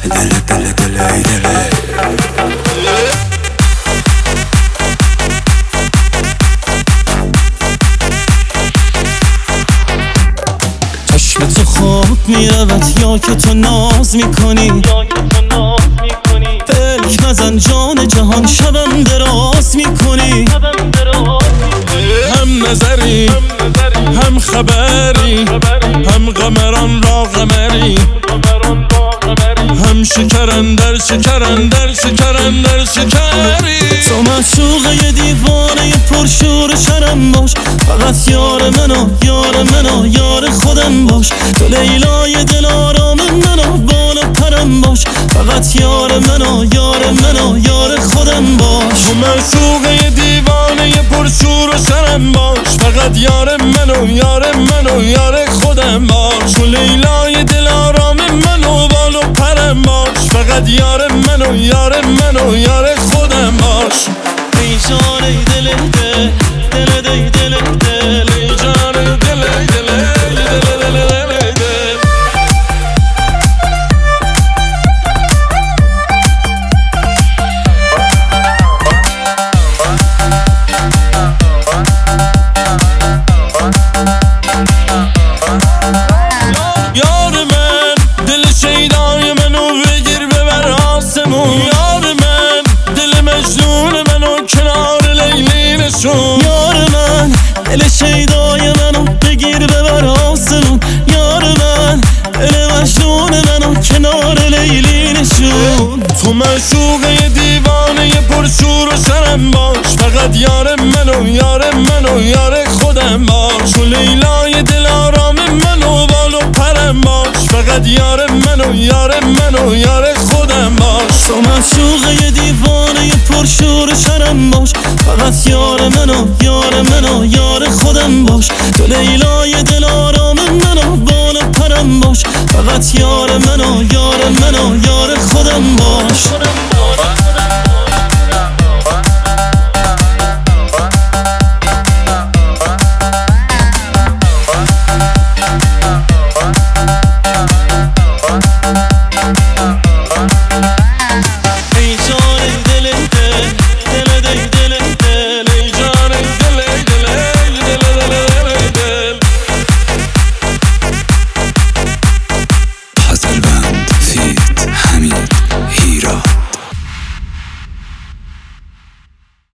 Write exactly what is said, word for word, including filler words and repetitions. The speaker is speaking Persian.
دل دل دل ای دل. چشم تو خواب میرود یا که تو ناز میکنی، فلک نزن جان جهان شبم دراز میکنی. هم نظری هم خبری، هم قمران را قمری، هم شکرن در شکرن در شکرن در شکری. تو معشوقه یه دیوانه پرشور شرم باش، فقط یار منو یار منو یار خودم باش. تو لیلای دل آرام منو بال و پرم باش، فقط یار منو یار منو یار خودم باش. تو معشوقه یه دیوانه پرشور و شرم باش، فقط یار منو یار منو یار خودم باش. تو لیلای دل آرام منو بال و پرم باش، فقط یار منو یار منو یار خودم باش. ای جان ای دل دل دل دل دل دل ای جان ای دل ای دل ای دل دل دل ای دل. یار من دل شیدای منو بگیر ببر آسمون، یار من دل مجنون منو کنار لیلی نشون. یار من دل شیدای منو بگیر ببر آسمون، یار من دل مجنون منو کنار لیلی نشون. تو معشوقه دیوانه پرشور و شرم باش، فقط یار منو یار منو یار خودم باش. تو لیلای دل آرام منو بال و پرم باش، فقط یار منو یار منو یار خودم باش. تو معشوقه دیوانه پرشور شرم باش، فقط یار منو یار منو یار خودم باش. تو لیلای دل آرام منو بال و پرم باش، فقط یار منو یار منو یار خودم باش.